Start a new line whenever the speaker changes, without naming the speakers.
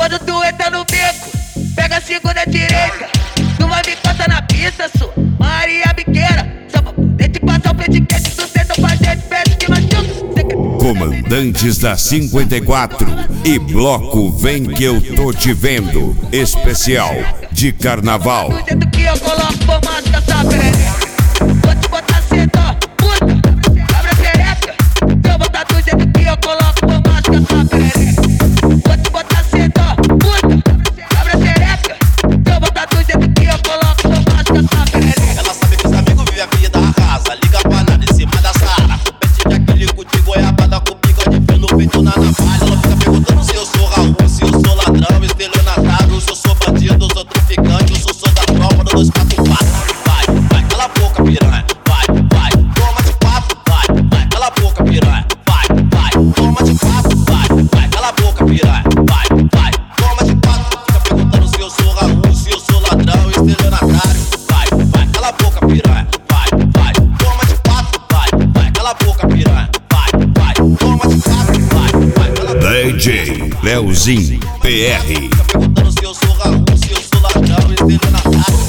Quando tu entra no beco, pega a segunda direita. Tu vai me passar na pista, sua Maria Biqueira. Só pra poder te passar o petiquete, tu senta pra gente, pede que machuca.
Comandantes da 54 e bloco Vem Que Eu Tô Te Vendo, especial de carnaval.
Do jeito que eu coloco formato dessa perereca. Vou te botar senta, puta, abre a perereca. Eu vou botar do jeito que eu coloco formato dessa perereca. Vou te botar senta, puta, abre a perereca. Eu vou botar do jeito que eu coloco formato dessa perereca.
Ela sabe que os amigos vivem a vida arrasa. Liga pra nada em cima da Sara. Com pente de aquele de goiabada com bigode frio no peito na navalha. Ela fica perguntando se eu sou Raul, se eu sou ladrão, estelionatário, se eu sou bandido, sou traficante, se eu sou da tropa do 244. Vai, vai, cala a boca, piranha. Vai, vai, toma de quatro. Vai, vai, cala a boca, piranha. Vai, vai, toma de quatro. Vai, vai, cala a boca, piranha. Vai, vai, toma de quatro. Fica perguntando se eu sou Raul, se eu sou ladrão, estelionatário. Vai, vai, cala a boca, piranha. Vai, vai, toma de quatro. Vai, vai, cala a boca, piranha. Vai, vai, toma de quatro. Vai, vai, cala a boca.
DJ Leozinho PR.
Fica perguntando se eu sou Raul, se eu sou ladrão, estelionatário.